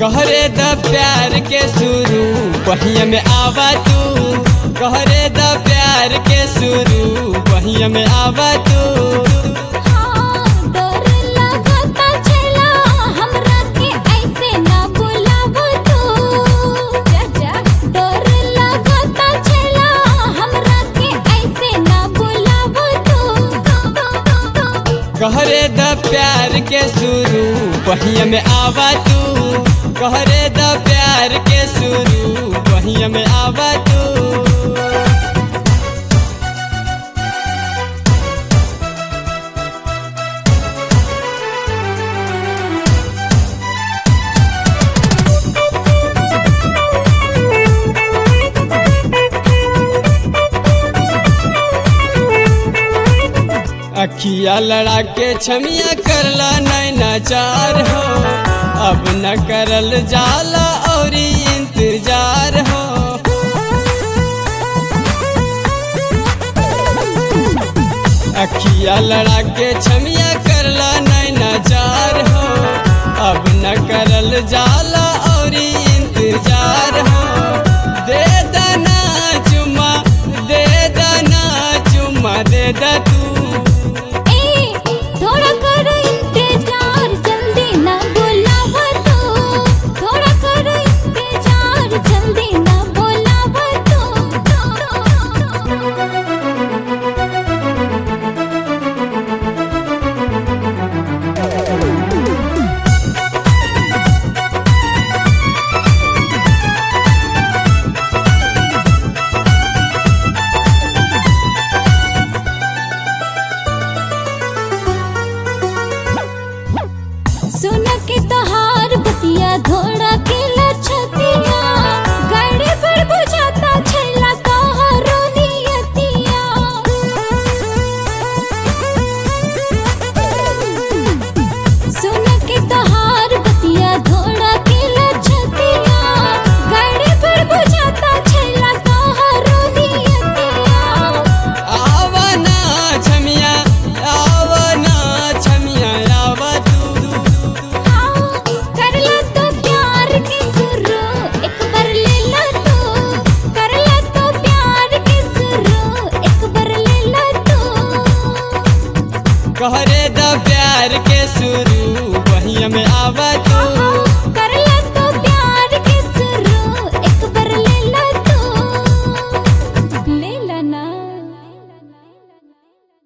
कहरे द प्यार के शुरू बहिया में आवा तू, कहरे द प्यार के शुरू बहिया में आवा तू। कहरे द प्यार के शुरू बहिया में आवा तू, कहरे द प्यार के शुरू बहिया में आवा तू। अखिया लड़ा के छमिया करला नैना चार हो, अब न करल जाला और इंतजार हो। अखिया लड़ा के छमिया करला नैना चार हो, अब न करल जाला और इंतजार हो। दे दना चुम्मा, दे दना चुम्मा, दे द तू। सुन के तोहार बतिया घोड़ा के लछतिया, गड़े पर बुझाता छैला तोहरो नियतिया। सुन के तोहार बतिया घोड़ा के लछतिया, गड़े पर बुझाता छैला तोहरो नियतिया। आवना छमिया, आवना छमिया, आवा तू। कहरे द प्यार के शुरू बहिया में आवा तू।